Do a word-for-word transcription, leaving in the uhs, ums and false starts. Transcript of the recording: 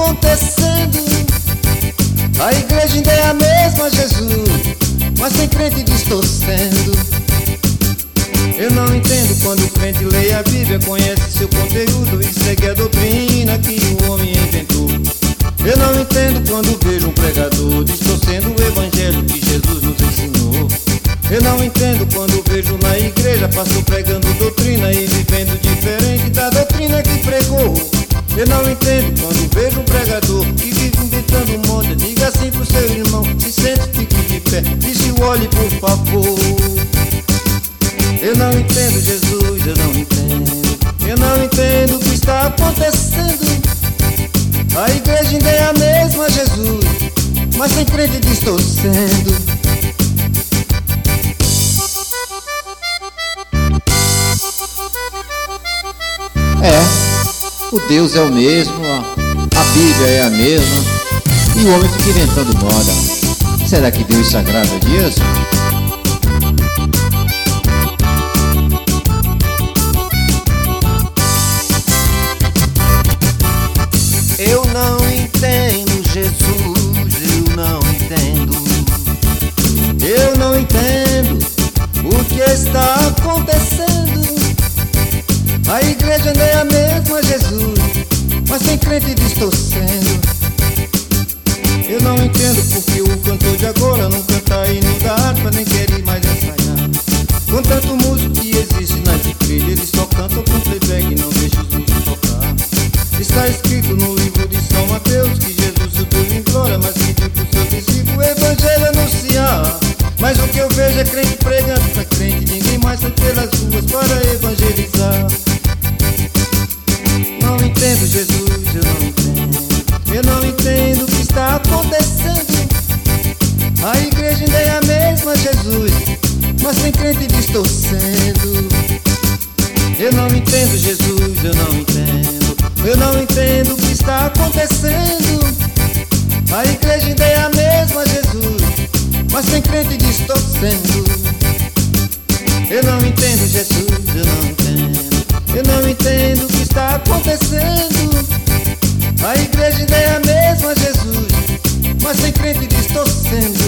acontecendo. A igreja ainda é a mesma, Jesus, mas tem crente distorcendo. Eu não entendo quando o crente lê a Bíblia, conhece seu conteúdo e segue a doutrina que o homem inventou. Eu não entendo quando vejo um pregador distorcendo o evangelho que Jesus nos ensinou. Eu não entendo quando vejo na igreja pastor pregando doutrina e vivendo diferente da doutrina que pregou. Eu não entendo quando vejo um pregador que vive inventando moda. Diga assim pro seu irmão, se sente, fique de pé, viste o olhe por favor. Eu não entendo, Jesus, eu não entendo. Eu não entendo o que está acontecendo. A igreja ainda é a mesma, Jesus, mas tem crente distorcendo. É, o Deus é o mesmo, a Bíblia é a mesma, e o homem fica inventando moda. Será que Deus se agrada disso? Eu não entendo, Jesus, eu não entendo. Eu não entendo o que está acontecendo. A igreja ainda é a mesma, Jesus, mas tem crente distorcendo. Eu não entendo porque o cantor de agora não canta hino da harpa, nem quer ir mais ensaiar. Com tanto músico que existe nas igrejas, eles só cantam com playback e não deixam os músicos tocar. Está escrito no livro de São Mateus que Jesus subiu em glória, mas pediu para os seus discípulos o evangelho anunciar. Mas o que eu vejo é crente pregando pra crente, ninguém mais sai pelas ruas para evangelizar. Não entendo, Jesus, eu não entendo. Eu não entendo o que está acontecendo. A igreja ainda é a mesma, Jesus, mas tem crente distorcendo. Eu não entendo, Jesus, eu não entendo. Eu não entendo o que está acontecendo. A igreja ainda é a mesma, Jesus, mas tem crente distorcendo. Eu não entendo, Jesus, eu não entendo. Eu não entendo o que está acontecendo. A igreja ainda é a mesma, Jesus, mas tem crente distorcendo.